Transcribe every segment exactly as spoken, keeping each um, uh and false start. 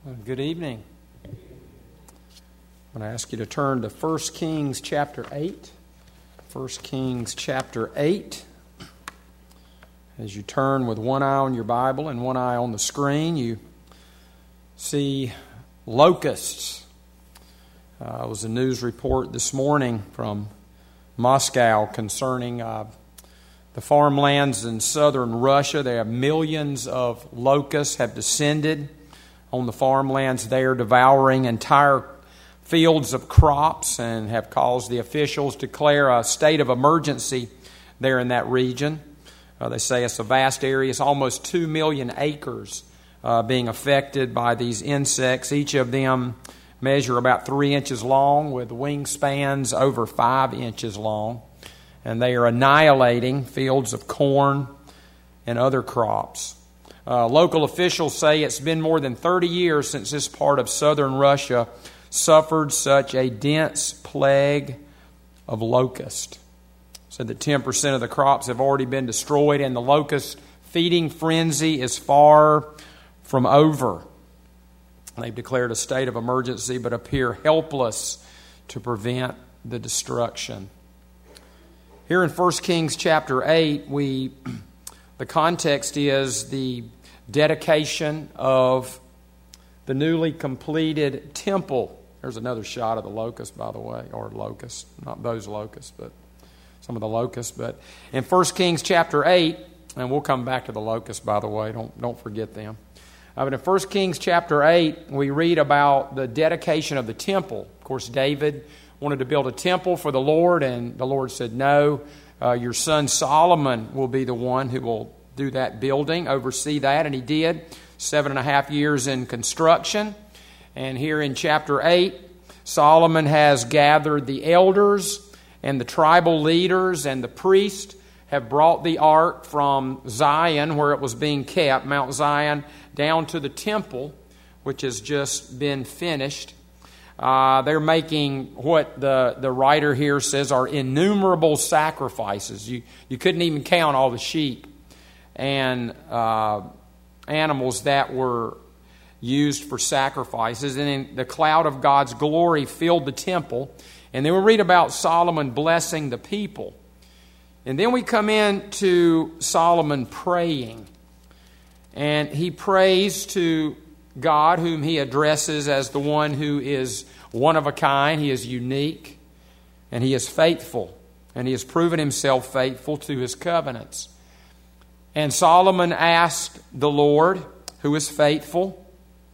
Well, good evening. I'm going to ask you to turn to First Kings chapter eight. First Kings chapter eight. As you turn with one eye on your Bible and one eye on the screen, you see locusts. Uh, it was a news report this morning from Moscow concerning uh, the farmlands in southern Russia. There are millions of locusts have descended on the farmlands there, devouring entire fields of crops, and have caused the officials to declare a state of emergency there in that region. Uh, they say it's a vast area. It's almost two million acres uh, being affected by these insects. Each of them measure about three inches long with wingspans over five inches long. And they are annihilating fields of corn and other crops. Uh, local officials say it's been more than thirty years since this part of southern Russia suffered such a dense plague of locusts. Said that ten percent of the crops have already been destroyed, and the locust feeding frenzy is far from over. They've declared a state of emergency but appear helpless to prevent the destruction. Here in First Kings chapter eight, we the context is the dedication of the newly completed temple. There's another shot of the locust, by the way, or locusts, not those locusts, but some of the locusts. But in First Kings chapter eight, and we'll come back to the locusts, by the way, don't don't forget them. Uh, but in First Kings chapter eight, we read about the dedication of the temple. Of course, David wanted to build a temple for the Lord, and the Lord said, no, uh, your son Solomon will be the one who will do that building, oversee that, and he did. Seven and a half years in construction. And here in chapter eight, Solomon has gathered the elders and the tribal leaders, and the priests have brought the ark from Zion, where it was being kept, Mount Zion, down to the temple, which has just been finished. Uh, they're making what the, the writer here says are innumerable sacrifices. You, you couldn't even count all the sheep and uh, animals that were used for sacrifices. And then the cloud of God's glory filled the temple. And then we read about Solomon blessing the people. And then we come into Solomon praying. And he prays to God, whom he addresses as the one who is one of a kind. He is unique, and he is faithful, and he has proven himself faithful to his covenants. And Solomon asked the Lord, who is faithful,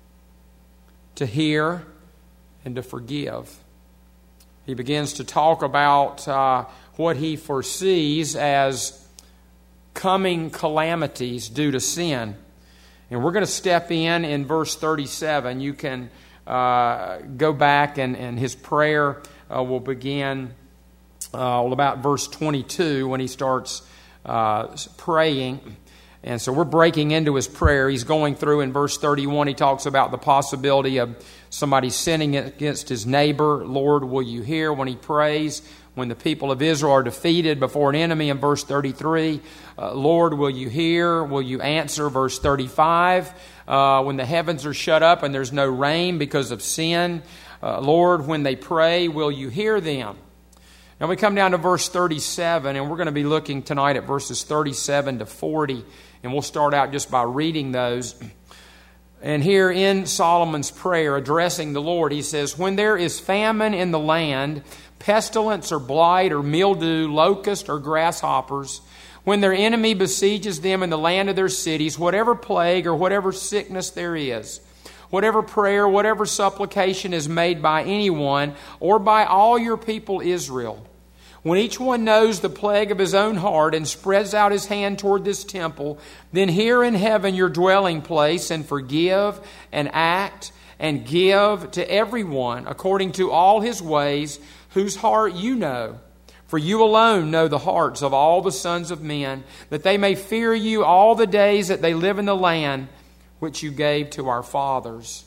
to hear and to forgive. He begins to talk about uh, what he foresees as coming calamities due to sin. And we're going to step in in verse thirty-seven. You can uh, go back, and, and his prayer uh, will begin uh, about verse twenty-two when he starts uh, praying. And so we're breaking into his prayer. He's going through in verse thirty-one. He talks about the possibility of somebody sinning against his neighbor. Lord, will you hear when he prays? When the people of Israel are defeated before an enemy in verse thirty-three, uh, Lord, will you hear? Will you answer? Verse thirty-five, uh, when the heavens are shut up and there's no rain because of sin, uh, Lord, when they pray, will you hear them? Now we come down to verse thirty-seven, and we're going to be looking tonight at verses thirty-seven to forty, and we'll start out just by reading those. And here in Solomon's prayer addressing the Lord, he says, when there is famine in the land, pestilence or blight or mildew, locust or grasshoppers, when their enemy besieges them in the land of their cities, whatever plague or whatever sickness there is, whatever prayer, whatever supplication is made by anyone or by all your people Israel, when each one knows the plague of his own heart and spreads out his hand toward this temple, then hear in heaven your dwelling place and forgive and act and give to everyone according to all his ways, whose heart you know. For you alone know the hearts of all the sons of men, that they may fear you all the days that they live in the land which you gave to our fathers.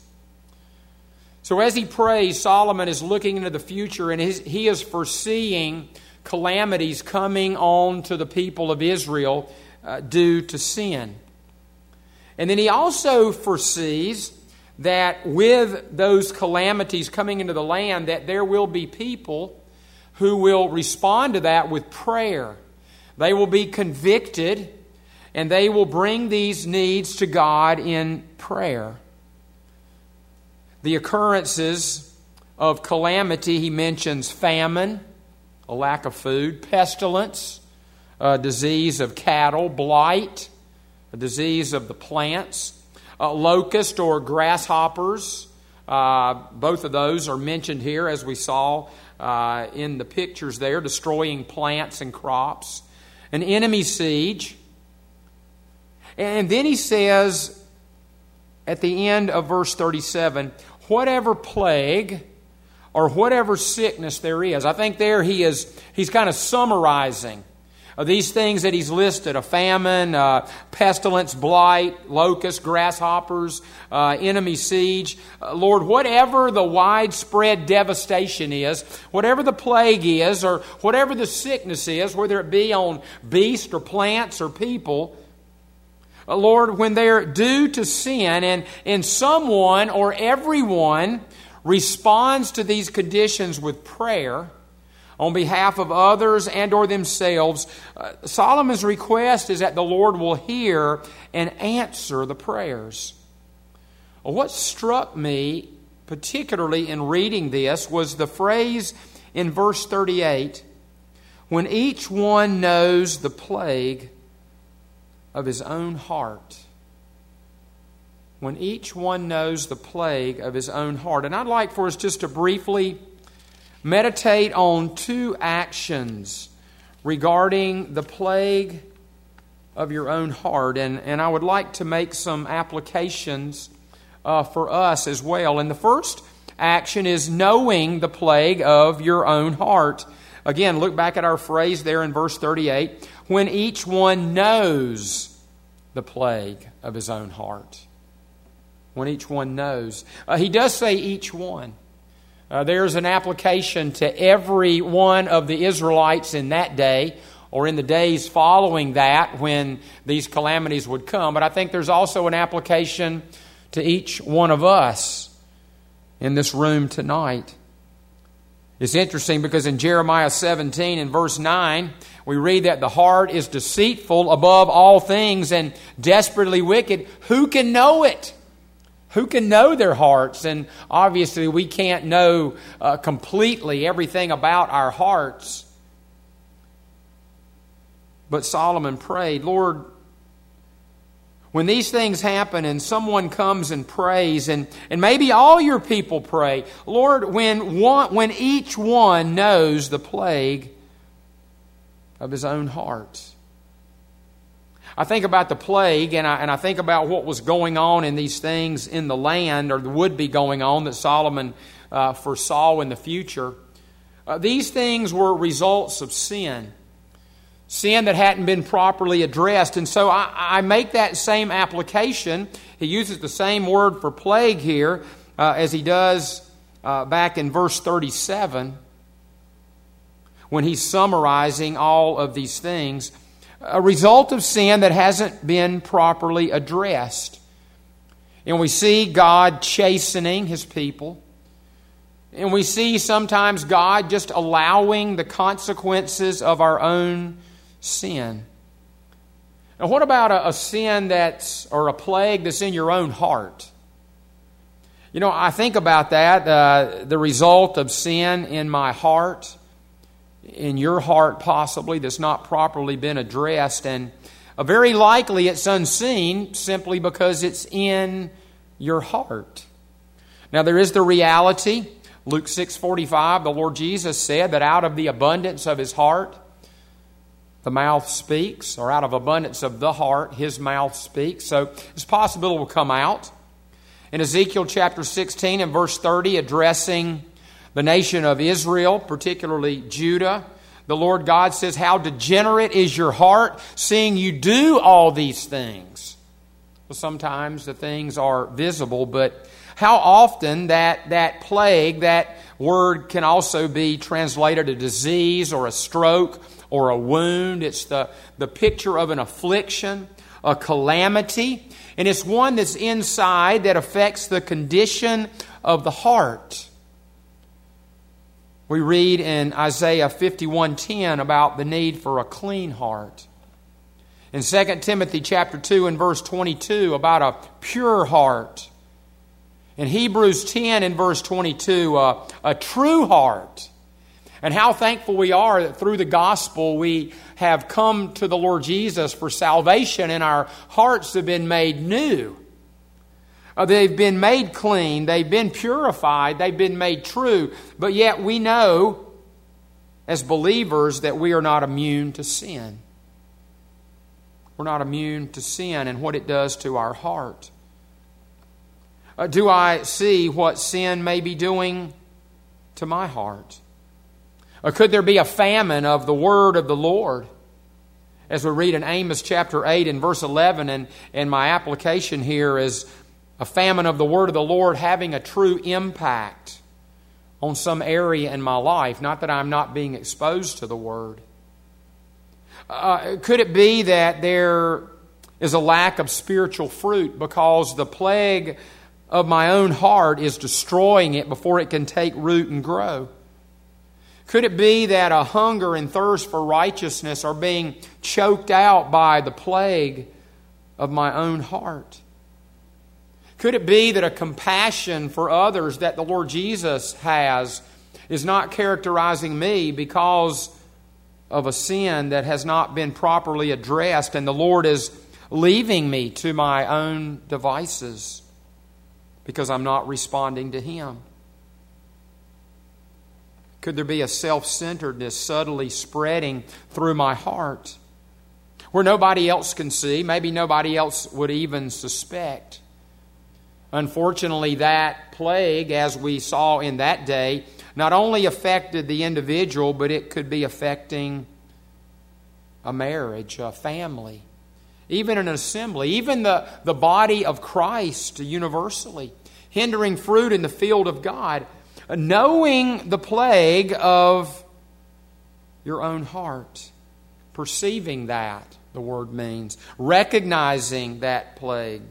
So as he prays, Solomon is looking into the future, and he is foreseeing calamities coming on to the people of Israel uh, due to sin. And then he also foresees that with those calamities coming into the land, that there will be people who will respond to that with prayer. They will be convicted, and they will bring these needs to God in prayer. The occurrences of calamity, he mentions famine, a lack of food, pestilence, a disease of cattle, blight, a disease of the plants, uh, locust or grasshoppers. Uh, both of those are mentioned here, as we saw uh, in the pictures there, destroying plants and crops. An enemy siege. And then he says at the end of verse thirty-seven, whatever plague or whatever sickness there is. I think there he is, he's kind of summarizing uh, these things that he's listed: a famine, uh, pestilence, blight, locust, grasshoppers, uh, enemy siege. Uh, Lord, whatever the widespread devastation is, whatever the plague is, or whatever the sickness is, whether it be on beasts or plants or people, uh, Lord, when they're due to sin and, and someone or everyone responds to these conditions with prayer on behalf of others and or themselves, uh, Solomon's request is that the Lord will hear and answer the prayers. Well, what struck me particularly in reading this was the phrase in verse thirty-eight, when each one knows the plague of his own heart. When each one knows the plague of his own heart. And I'd like for us just to briefly meditate on two actions regarding the plague of your own heart. And, and I would like to make some applications uh, for us as well. And the first action is knowing the plague of your own heart. Again, look back at our phrase there in verse thirty-eight. When each one knows the plague of his own heart. When each one knows. Uh, he does say each one. Uh, there's an application to every one of the Israelites in that day, or in the days following that when these calamities would come. But I think there's also an application to each one of us in this room tonight. It's interesting because in Jeremiah seventeen and verse nine, we read that the heart is deceitful above all things and desperately wicked. Who can know it? Who can know their hearts? And obviously we can't know uh, completely everything about our hearts. But Solomon prayed, Lord, when these things happen and someone comes and prays, and, and maybe all your people pray, Lord, when one, when each one knows the plague of his own heart. I think about the plague, and I, and I think about what was going on in these things in the land, or would be going on, that Solomon uh, foresaw in the future. Uh, these things were results of sin. Sin that hadn't been properly addressed. And so I, I make that same application. He uses the same word for plague here uh, as he does uh, back in verse thirty-seven, when he's summarizing all of these things. A result of sin that hasn't been properly addressed. And we see God chastening His people. And we see sometimes God just allowing the consequences of our own sin. Now, what about a, a sin that's, or a plague that's in your own heart? You know, I think about that, uh, the result of sin in my heart, in your heart possibly, that's not properly been addressed. And uh, very likely it's unseen simply because it's in your heart. Now there is the reality. Luke six forty-five, the Lord Jesus said that out of the abundance of His heart, the mouth speaks, or out of abundance of the heart, His mouth speaks. So it's possible it will come out. In Ezekiel chapter sixteen and verse thirty, addressing the nation of Israel, particularly Judah, the Lord God says, how degenerate is your heart, seeing you do all these things. Well, sometimes the things are visible, but how often that, that plague, that word can also be translated a disease or a stroke or a wound. It's the, the picture of an affliction, a calamity, and it's one that's inside that affects the condition of the heart. We read in Isaiah fifty-one ten about the need for a clean heart. In Second Timothy chapter two and verse twenty-two about a pure heart. In Hebrews ten and verse twenty-two, uh, a true heart. And how thankful we are that through the gospel we have come to the Lord Jesus for salvation and our hearts have been made new. Uh, they've been made clean, they've been purified, they've been made true. But yet we know as believers that we are not immune to sin. We're not immune to sin and what it does to our heart. Uh, do I see what sin may be doing to my heart? Or could there be a famine of the word of the Lord? As we read in Amos chapter eight and verse eleven, and, and my application here is a famine of the word of the Lord having a true impact on some area in my life. Not that I'm not being exposed to the word. Uh, could it be that there is a lack of spiritual fruit because the plague of my own heart is destroying it before it can take root and grow? Could it be that a hunger and thirst for righteousness are being choked out by the plague of my own heart? Could it be that a compassion for others that the Lord Jesus has is not characterizing me because of a sin that has not been properly addressed, and the Lord is leaving me to my own devices because I'm not responding to Him? Could there be a self-centeredness subtly spreading through my heart where nobody else can see, maybe nobody else would even suspect? Unfortunately, that plague, as we saw in that day, not only affected the individual, but it could be affecting a marriage, a family, even an assembly, even the, the body of Christ universally, hindering fruit in the field of God. Knowing the plague of your own heart, perceiving that, the word means, recognizing that plague,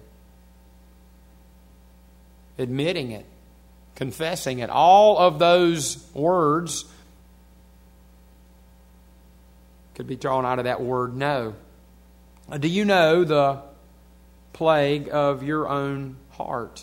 admitting it, confessing it. All of those words could be drawn out of that word know. Do you know the plague of your own heart?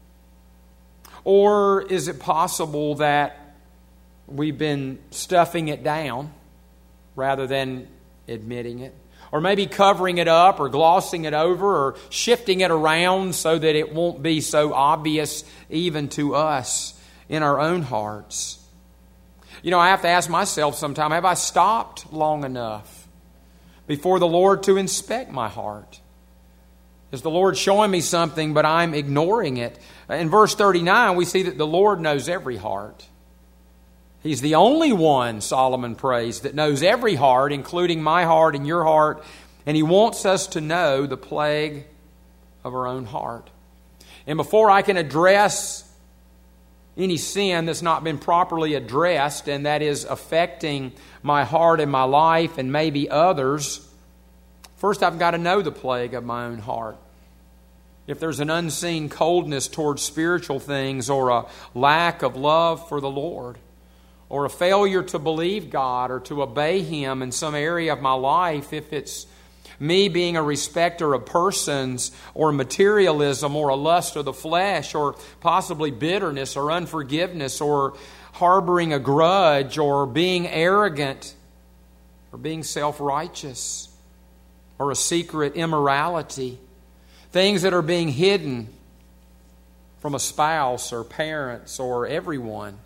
Or is it possible that we've been stuffing it down rather than admitting it? Or maybe covering it up or glossing it over or shifting it around so that it won't be so obvious even to us in our own hearts. You know, I have to ask myself sometime, have I stopped long enough before the Lord to inspect my heart? Is the Lord showing me something but I'm ignoring it? In verse thirty-nine, we see that the Lord knows every heart. He's the only one, Solomon prays, that knows every heart, including my heart and your heart. And He wants us to know the plague of our own heart. And before I can address any sin that's not been properly addressed, and that is affecting my heart and my life and maybe others, first I've got to know the plague of my own heart. If there's an unseen coldness towards spiritual things, or a lack of love for the Lord, or a failure to believe God or to obey Him in some area of my life, if it's me being a respecter of persons, or materialism, or a lust of the flesh, or possibly bitterness or unforgiveness, or harboring a grudge, or being arrogant, or being self-righteous, or a secret immorality, things that are being hidden from a spouse or parents or everyone.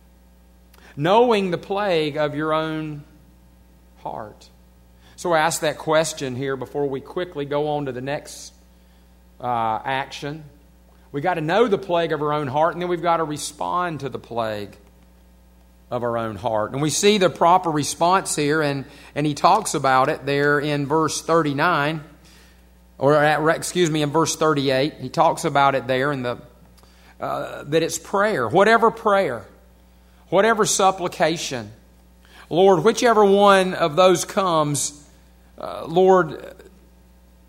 Knowing the plague of your own heart. So I ask that question here before we quickly go on to the next uh, action. We've got to know the plague of our own heart, and then we've got to respond to the plague of our own heart. And we see the proper response here, and, and he talks about it there in verse thirty-nine, or at, excuse me, in verse thirty-eight. He talks about it there in the uh, that it's prayer, whatever prayer. Whatever supplication, Lord, whichever one of those comes, uh, Lord,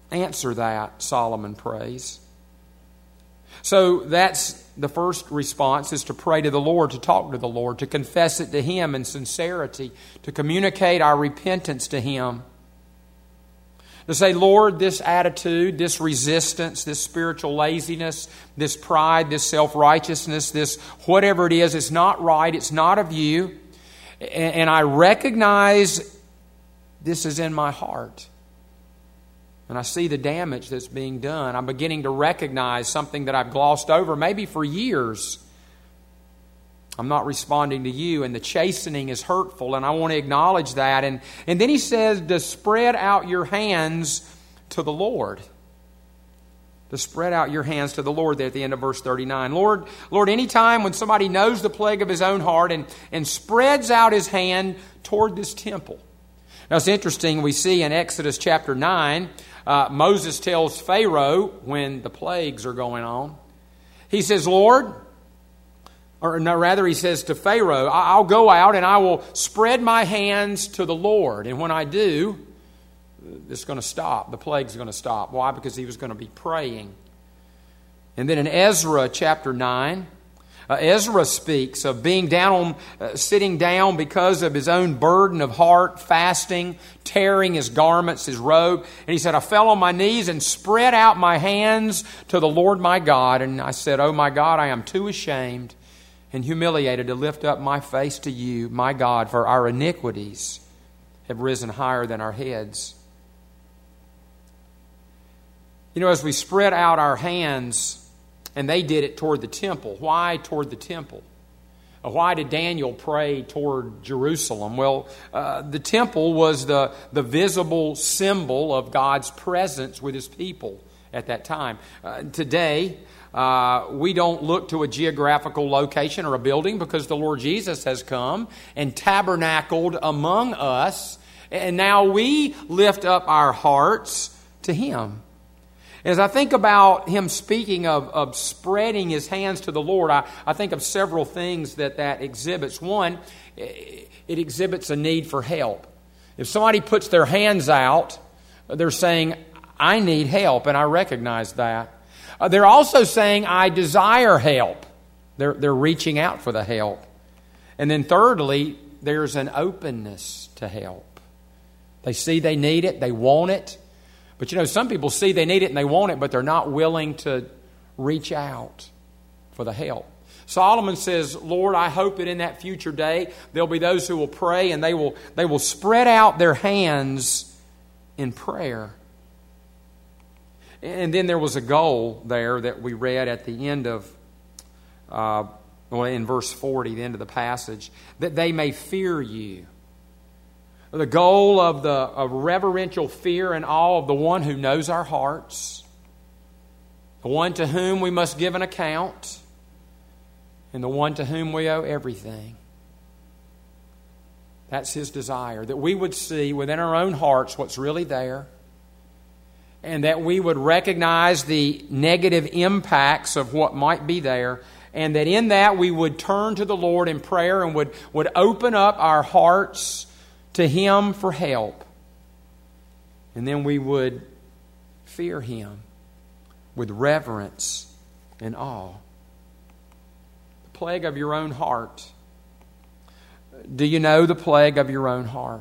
answer that, Solomon prays. So that's the first response, is to pray to the Lord, to talk to the Lord, to confess it to Him in sincerity, to communicate our repentance to Him. To say, Lord, this attitude, this resistance, this spiritual laziness, this pride, this self-righteousness, this whatever it is, it's not right, it's not of You. And I recognize this is in my heart. And I see the damage that's being done. I'm beginning to recognize something that I've glossed over, maybe for years. I'm not responding to You, and the chastening is hurtful, and I want to acknowledge that. And, and then he says to spread out your hands to the Lord. To spread out your hands to the Lord there at the end of verse thirty-nine. Lord, Lord, anytime when somebody knows the plague of his own heart and, and spreads out his hand toward this temple. Now it's interesting, we see in Exodus chapter nine, uh, Moses tells Pharaoh when the plagues are going on, he says, Lord, or no, rather he says to Pharaoh, I'll go out and I will spread my hands to the Lord. And when I do, it's going to stop. The plague's going to stop. Why? Because he was going to be praying. And then in Ezra chapter nine, uh, Ezra speaks of being down on, uh, sitting down because of his own burden of heart, fasting, tearing his garments, his robe. And he said, I fell on my knees and spread out my hands to the Lord my God. And I said, oh my God, I am too ashamed and humiliated to lift up my face to You, my God, for our iniquities have risen higher than our heads. You know, as we spread out our hands, and they did it toward the temple. Why toward the temple? Why did Daniel pray toward Jerusalem? Well, uh, the temple was the, the visible symbol of God's presence with His people at that time. Uh, today, uh, we don't look to a geographical location or a building because the Lord Jesus has come and tabernacled among us, and now we lift up our hearts to Him. As I think about him speaking of, of spreading his hands to the Lord, I, I think of several things that that exhibits. One, it exhibits a need for help. If somebody puts their hands out, they're saying, I need help, and I recognize that. Uh, they're also saying, I desire help. They're, they're reaching out for the help. And then thirdly, there's an openness to help. They see they need it, they want it. But you know, some people see they need it and they want it, but they're not willing to reach out for the help. Solomon says, Lord, I hope that in that future day, there'll be those who will pray and they will, they will spread out their hands in prayer. And then there was a goal there that we read at the end of, uh, well, in verse forty, the end of the passage, that they may fear You. The goal of the of reverential fear and awe of the one who knows our hearts, the one to whom we must give an account, and the one to whom we owe everything. That's His desire, that we would see within our own hearts what's really there, and that we would recognize the negative impacts of what might be there, and that in that we would turn to the Lord in prayer and would, would open up our hearts to Him for help. And then we would fear Him with reverence and awe. The plague of your own heart. Do you know the plague of your own heart?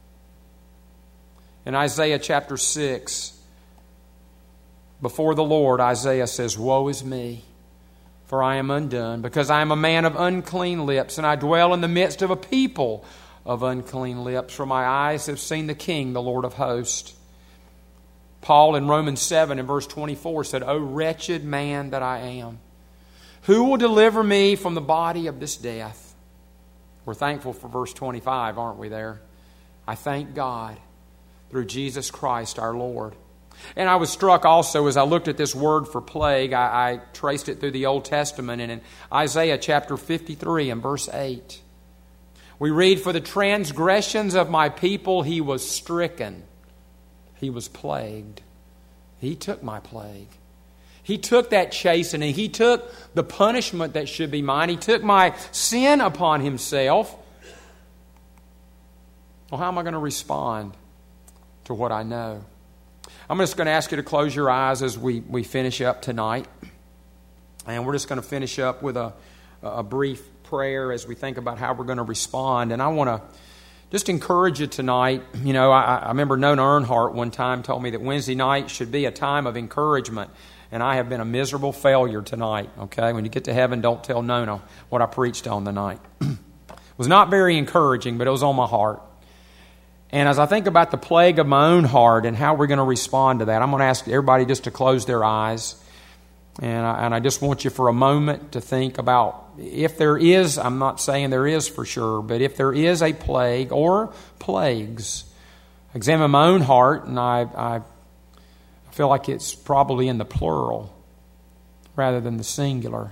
In Isaiah chapter six, before the Lord, Isaiah says, Woe is me, for I am undone, because I am a man of unclean lips, and I dwell in the midst of a people of unclean lips, for my eyes have seen the King, the Lord of hosts. Paul in Romans seven in verse twenty-four said, O wretched man that I am, who will deliver me from the body of this death? We're thankful for verse twenty-five, aren't we there? I thank God through Jesus Christ our Lord. And I was struck also as I looked at this word for plague, I, I traced it through the Old Testament, and in Isaiah chapter fifty-three and verse eight, we read, For the transgressions of my people He was stricken. He was plagued. He took my plague. He took that chastening. He took the punishment that should be mine. He took my sin upon Himself. Well, how am I going to respond to what I know? I'm just going to ask you to close your eyes as we, we finish up tonight. And we're just going to finish up with a, a brief prayer as we think about how we're going to respond. And I want to just encourage you tonight. You know, I, I remember Nona Earnhardt one time told me that Wednesday night should be a time of encouragement. And I have been a miserable failure tonight, okay? When you get to heaven, don't tell Nona what I preached on tonight. It was not very encouraging, but it was on my heart. And as I think about the plague of my own heart and how we're going to respond to that, I'm going to ask everybody just to close their eyes. And I, and I just want you for a moment to think about if there is, I'm not saying there is for sure, but if there is a plague or plagues, examine my own heart, and I, I feel like it's probably in the plural rather than the singular.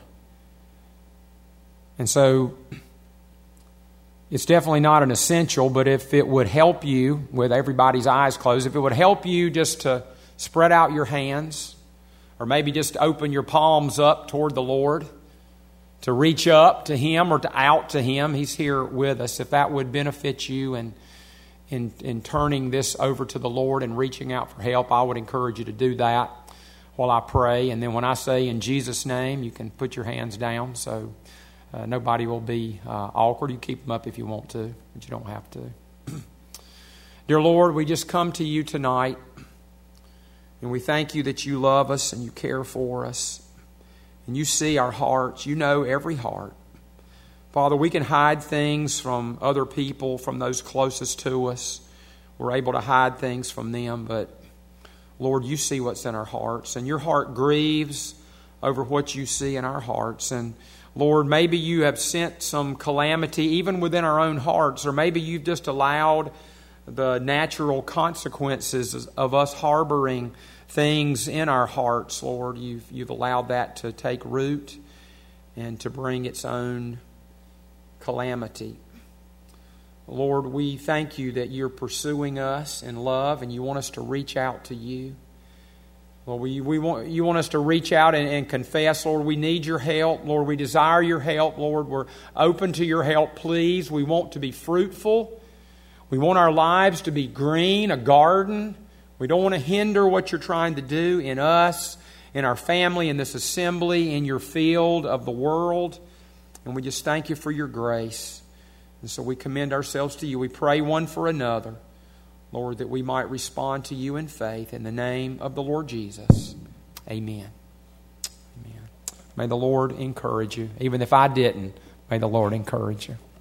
And so it's definitely not an essential, but if it would help you, with everybody's eyes closed, if it would help you just to spread out your hands, or maybe just open your palms up toward the Lord, to reach up to Him or to out to Him. He's here with us. If that would benefit you in, in, in turning this over to the Lord and reaching out for help, I would encourage you to do that while I pray. And then when I say in Jesus' name, you can put your hands down so uh, nobody will be uh, awkward. You keep them up if you want to, but you don't have to. Dear Lord, we just come to you tonight. And we thank you that you love us and you care for us. And you see our hearts. You know every heart. Father, we can hide things from other people, from those closest to us. We're able to hide things from them. But, Lord, you see what's in our hearts. And your heart grieves over what you see in our hearts. And, Lord, maybe you have sent some calamity even within our own hearts. Or maybe you've just allowed the natural consequences of us harboring things in our hearts, Lord. You've, you've allowed that to take root and to bring its own calamity. Lord, we thank you that you're pursuing us in love and you want us to reach out to you. Lord, we, we want, you want us to reach out and, and confess, Lord, we need your help. Lord, we desire your help. Lord, we're open to your help, please. We want to be fruitful. We want our lives to be green, a garden. We don't want to hinder what you're trying to do in us, in our family, in this assembly, in your field of the world. And we just thank you for your grace. And so we commend ourselves to you. We pray one for another, Lord, that we might respond to you in faith. In the name of the Lord Jesus. Amen. Amen. May the Lord encourage you. Even if I didn't, may the Lord encourage you.